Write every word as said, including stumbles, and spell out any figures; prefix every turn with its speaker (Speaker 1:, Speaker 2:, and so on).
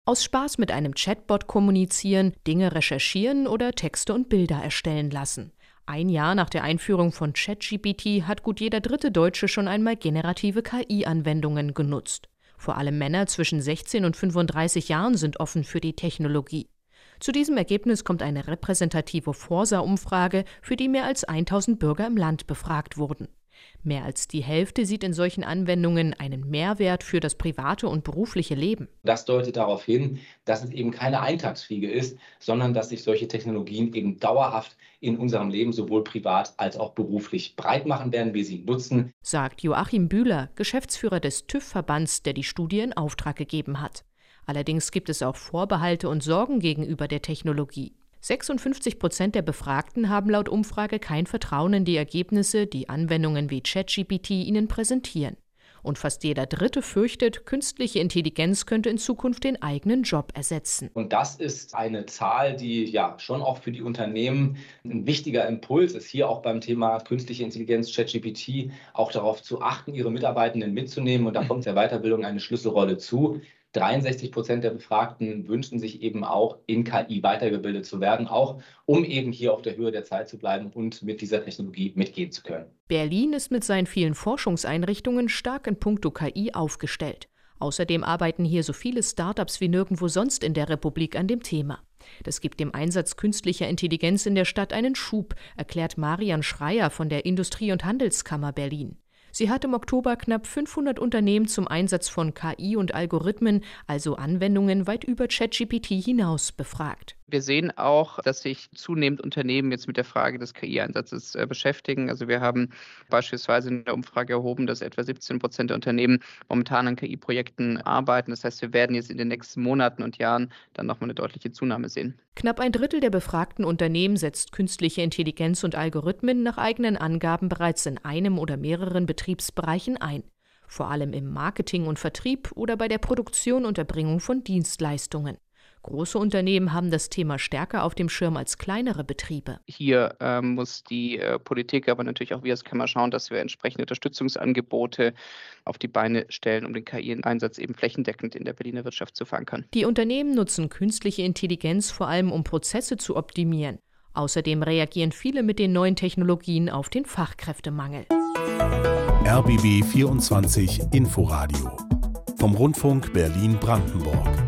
Speaker 1: Aus Spaß mit einem Chatbot kommunizieren, Dinge recherchieren oder Texte und Bilder erstellen lassen. Ein Jahr nach der Einführung von ChatGPT hat gut jeder dritte Deutsche schon einmal generative K I-Anwendungen genutzt. Vor allem Männer zwischen sechzehn und fünfunddreißig Jahren sind offen für die Technologie. Zu diesem Ergebnis kommt eine repräsentative Forsa-Umfrage, für die mehr als tausend Bürger im Land befragt wurden. Mehr als die Hälfte sieht in solchen Anwendungen einen Mehrwert für das private und berufliche Leben.
Speaker 2: Das deutet darauf hin, dass es eben keine Eintagsfliege ist, sondern dass sich solche Technologien eben dauerhaft in unserem Leben sowohl privat als auch beruflich breit machen werden, wir sie nutzen,
Speaker 1: sagt Joachim Bühler, Geschäftsführer des TÜV-Verbands, der die Studie in Auftrag gegeben hat. Allerdings gibt es auch Vorbehalte und Sorgen gegenüber der Technologie. sechsundfünfzig Prozent der Befragten haben laut Umfrage kein Vertrauen in die Ergebnisse, die Anwendungen wie ChatGPT ihnen präsentieren. Und fast jeder Dritte fürchtet, künstliche Intelligenz könnte in Zukunft den eigenen Job ersetzen.
Speaker 2: Und das ist eine Zahl, die ja schon auch für die Unternehmen ein wichtiger Impuls ist, hier auch beim Thema künstliche Intelligenz, ChatGPT, auch darauf zu achten, ihre Mitarbeitenden mitzunehmen. Und da kommt der Weiterbildung eine Schlüsselrolle zu. dreiundsechzig Prozent der Befragten wünschen sich eben auch, in K I weitergebildet zu werden, auch um eben hier auf der Höhe der Zeit zu bleiben und mit dieser Technologie mitgehen zu können.
Speaker 1: Berlin ist mit seinen vielen Forschungseinrichtungen stark in puncto K I aufgestellt. Außerdem arbeiten hier so viele Startups wie nirgendwo sonst in der Republik an dem Thema. Das gibt dem Einsatz künstlicher Intelligenz in der Stadt einen Schub, erklärt Marian Schreier von der Industrie- und Handelskammer Berlin. Sie hat im Oktober knapp fünfhundert Unternehmen zum Einsatz von K I und Algorithmen, also Anwendungen weit über ChatGPT hinaus, befragt.
Speaker 3: Wir sehen auch, dass sich zunehmend Unternehmen jetzt mit der Frage des K I-Einsatzes äh, beschäftigen. Also wir haben beispielsweise in der Umfrage erhoben, dass etwa siebzehn Prozent der Unternehmen momentan an K I-Projekten arbeiten. Das heißt, wir werden jetzt in den nächsten Monaten und Jahren dann nochmal eine deutliche Zunahme sehen.
Speaker 1: Knapp ein Drittel der befragten Unternehmen setzt künstliche Intelligenz und Algorithmen nach eigenen Angaben bereits in einem oder mehreren Betriebsbereichen ein. Vor allem im Marketing und Vertrieb oder bei der Produktion und Erbringung von Dienstleistungen. Große Unternehmen haben das Thema stärker auf dem Schirm als kleinere Betriebe.
Speaker 3: Hier äh, muss die äh, Politik, aber natürlich auch wir als Kammer schauen, dass wir entsprechende Unterstützungsangebote auf die Beine stellen, um den K I-Einsatz eben flächendeckend in der Berliner Wirtschaft zu verankern.
Speaker 1: Die Unternehmen nutzen künstliche Intelligenz vor allem, um Prozesse zu optimieren. Außerdem reagieren viele mit den neuen Technologien auf den Fachkräftemangel.
Speaker 4: R B B vierundzwanzig Inforadio vom Rundfunk Berlin-Brandenburg.